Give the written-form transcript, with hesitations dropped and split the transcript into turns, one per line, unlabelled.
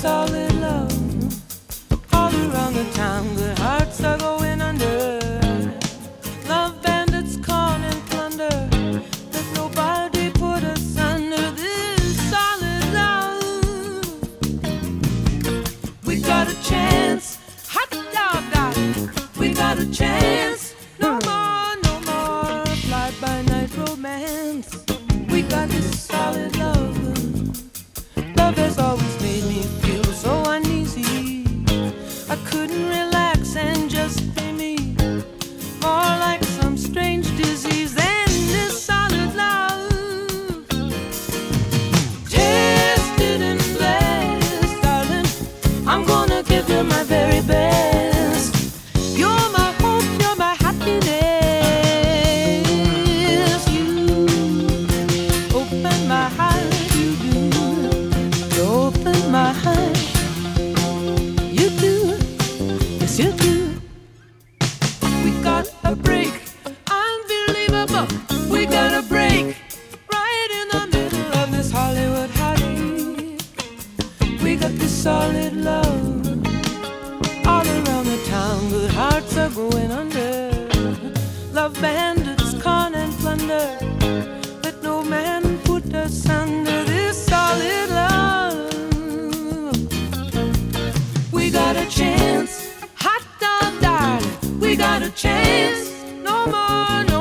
solid love. All around the town, good hearts are going under. Love bandits, corn and plunder. Let nobody put us under this solid love. We got a chance, hot dog, darling. We got a chance. No more fly-by-night romance. We got this solid love. Love has always made me feel so uneasy. I couldn't relax and just be me. More like some strange disease than this solid love. Tested and blessed, darling. I'm gonna give you my very best. You're my hope, you're my happiness. You open my heart, you do. You open my heart. You do, yes you do. We got a break, unbelievable. We got a break right in the middle of this Hollywood heartache. We got this solid love. All around the town, good hearts are going under. Love bandits, corn and plunder. Let no man put us under this solid love. We got a chance, hot dog, darling. We got a chance. No more, no